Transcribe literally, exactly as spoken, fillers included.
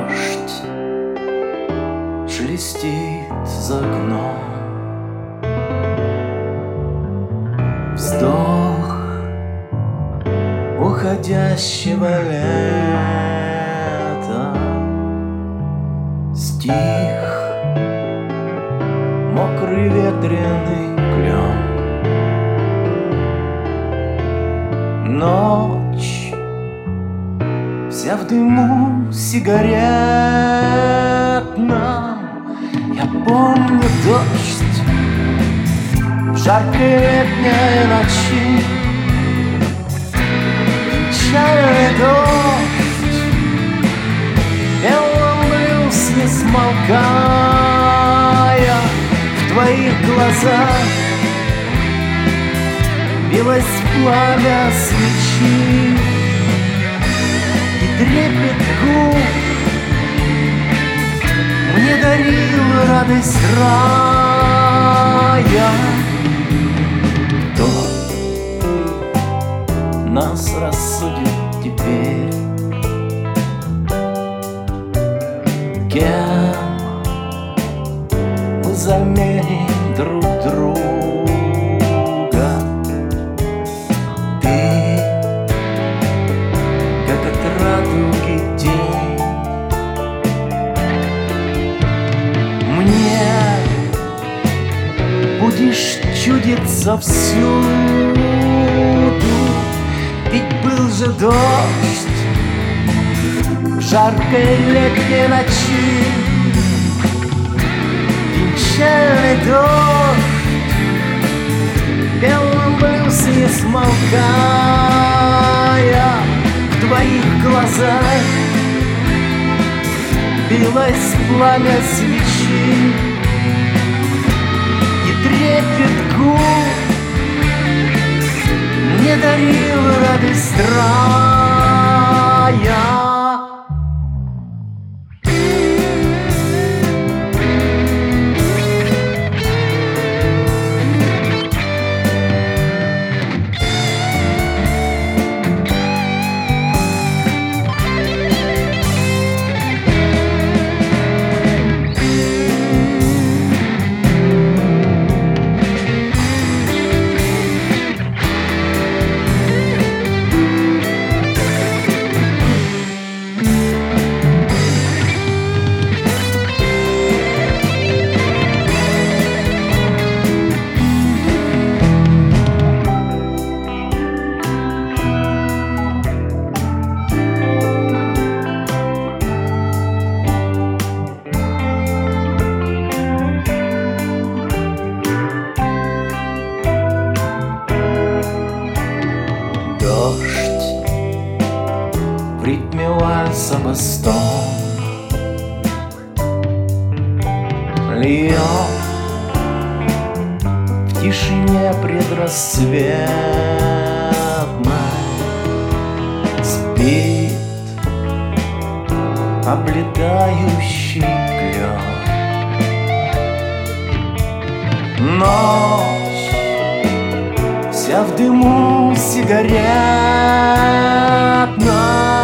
Дождь шелестит за окном, вздох уходящего лета. Стих мокрый ветреный клен. Ночь вся в дыму сигаретном. Я помню дождь в жаркой летней ночи, печальный дождь, белым блюз не смолкая. В твоих глазах билось пламя свечи, и трепет губ мне дарил радость рая. Кто нас рассудит теперь? Кем мы заменим друг друга? Ты, как от радуги день, мне будешь чудиться всюду. Ведь был же дождь в жаркой летней ночи, печальный дождь, белым блюз не смолкая. В твоих глазах билось пламя свечи, и трепет губ мне дарил радость рая. Дождь в ритме вальса бастон льет в тишине предрассветной. Спит облетающий клен. Ночь вся в дыму сигаретной.